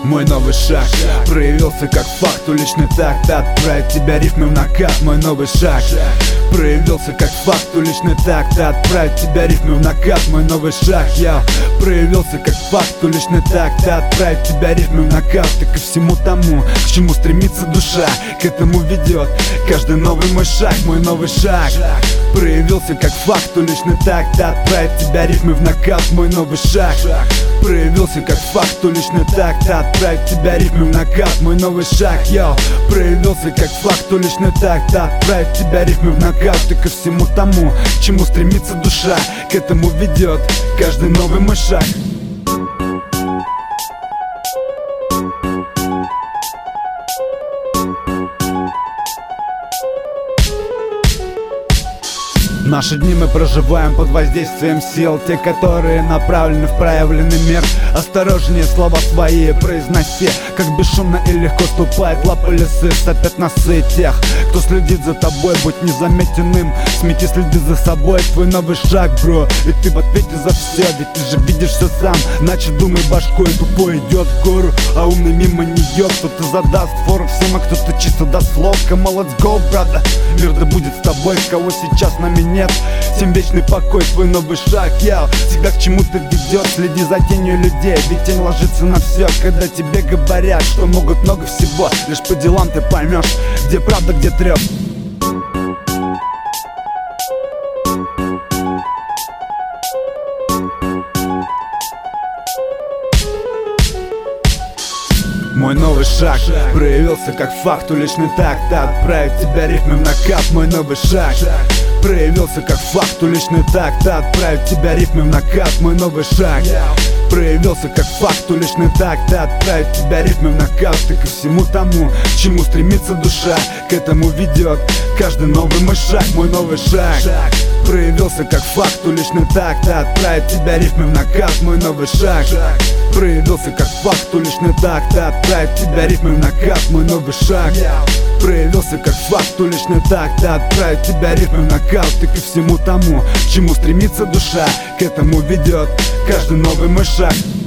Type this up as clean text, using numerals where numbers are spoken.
Мой новый шаг проявился как факт, уличный такт, отправить тебя рифмы в накат. Мой новый шаг проявился как факт, уличный такт, отправить тебя рифмы в накат. Мой новый шаг, я проявился как факт, уличный такт, отправить тебя рифмы в накат. И ко всему тому, к чему стремится душа, к этому ведет каждый новый мой шаг. Мой новый шаг проявился как факт, уличный такт, отправить тебя рифмы в накат. Мой новый шаг проявился как факт, уличный такт, отправить тебя рифмы в накат. Мой новый шаг, я проявился как факт, уличный такт, отправить тебя рифмы в накат. И ко всему тому, к чему стремится душа, к этому ведет каждый новый мой шаг. Наши дни мы проживаем под воздействием сил, те, которые направлены в проявленный мир. Осторожнее слова свои произноси, как бесшумно и легко ступает лапы лисы. Сопят носы тех, кто следит за тобой, будь незаметен им. Смети следы за собой, твой новый шаг, бро, и ты в ответе за все, ведь ты же видишь все сам. Значит думай башкой, тупой идет в гору, а умный мимо нее. Кто-то задаст фору всем, а кто-то чисто даст слово. Come on, let's go, brother. Мир да будет с тобой, кого сейчас с нами нет, всем вечный покой, твой новый шаг, я всегда к чему-то ведет. Следи за тенью людей, ведь тень ложится на все. Когда тебе говорят, что могут много всего, лишь по делам ты поймешь, где правда, где трёп. Мой новый шаг проявился как факт, уличный такт, отправить тебя рифмы в накат. Мой новый шаг проявился как факт, уличный такт, отправить тебя рифмы в накат. Мой новый шаг проявился как факт, уличный такт, отправить тебя рифмы в накат. И ко всему тому, к чему стремится душа, к этому ведет каждый новый мой шаг. Мой новый шаг проявился как факт, уличный такт, отправить тебя рифмы в накат. Мой новый шаг проявился как факт, уличный такт, отправить тебя рифмы в накат. Мой новый шаг проявился как факт, уличный такт, отправить тебя рифмы в накат. И ко всему тому, к чему стремится душа, к этому ведет каждый новый мой шаг.